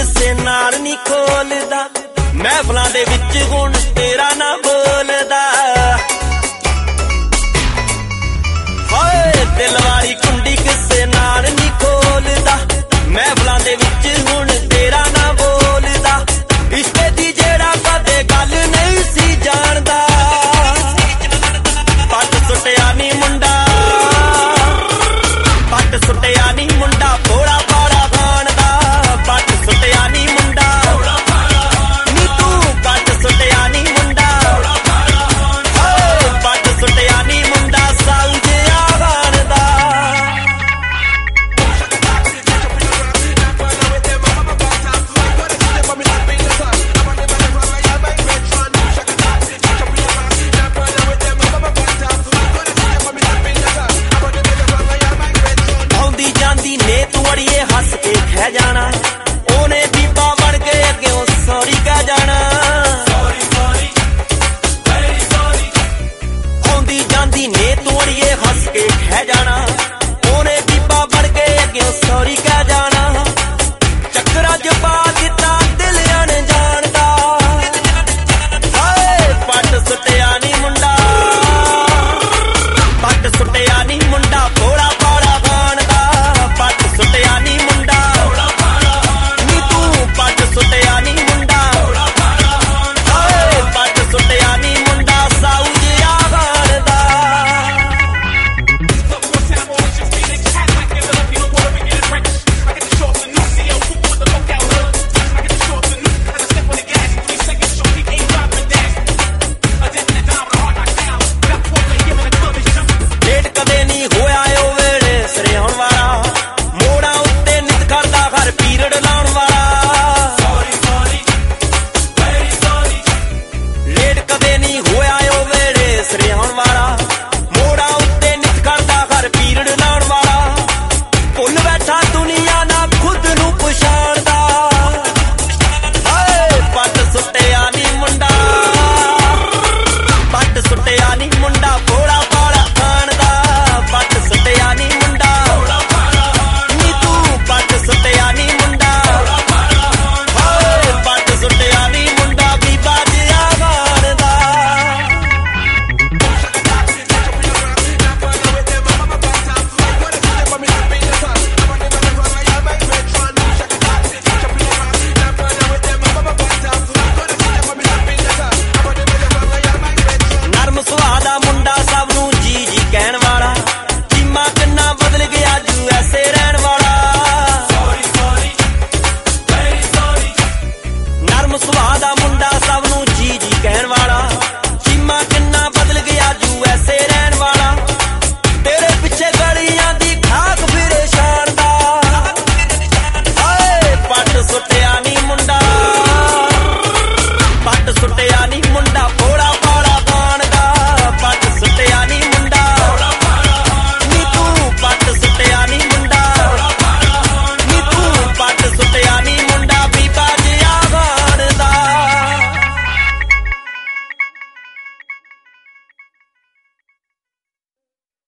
ਕਿਸੇ ਨਾਲ ਨਹੀਂ ਖੋਲਦਾ ਮਹਿਫਲਾਂ ਦੇ ਵਿੱਚ ਹੁਣ ਤੇਰਾ ਨਾ ਬੋਲਦਾ ਹਾਏ ਦਿਲ ਵਾਲੀ ਕੁੰਡੀ ਕਿਸੇ ਨਾਲ ਨਹੀਂ ਖੋਲਦਾ ਮਹਿਫਲਾਂ ਦੇ ਵਿੱਚ ਹੁਣ ਤੇਰਾ ਨਾ ਬੋਲਦਾ ਇਸ਼ਕੇ ਦੀ ਜਿਹੜਾ ਕਦੇ ਗੱਲ ਨਹੀਂ ਸੀ ਜਾਣਦਾ ਪੱਟ ਸੁੱਟਿਆ ਨੀ ਮੁੰਡਾ ਪੱਟ ਸੁੱਟਿਆ ਨੀ ਮੁੰਡਾ ਭੋਲਾ ਭਾਲਾ ਬਾਣਦਾ ਪੱਟ ਸੁੱਟਿਆ ਨੀ ਮੁੰਡਾ ਨੀ ਤੂੰ ਪੱਟ ਸੁੱਟਿਆ ਨੀ ਮੁੰਡਾ ਹਾਏ ਪੱਟ ਸੁੱਟਿਆ ਨੀ ਮੁੰਡਾ ਸਾਊ ਜਿਹਾ ਬਾਣਦਾ ਆਉਂਦੀ ਜਾਂਦੀ ਨੇ ਤੂੰ ਅੜੀਏ ਹੱਸ ਕੇ ਖਹਿ ਜਾਣਾ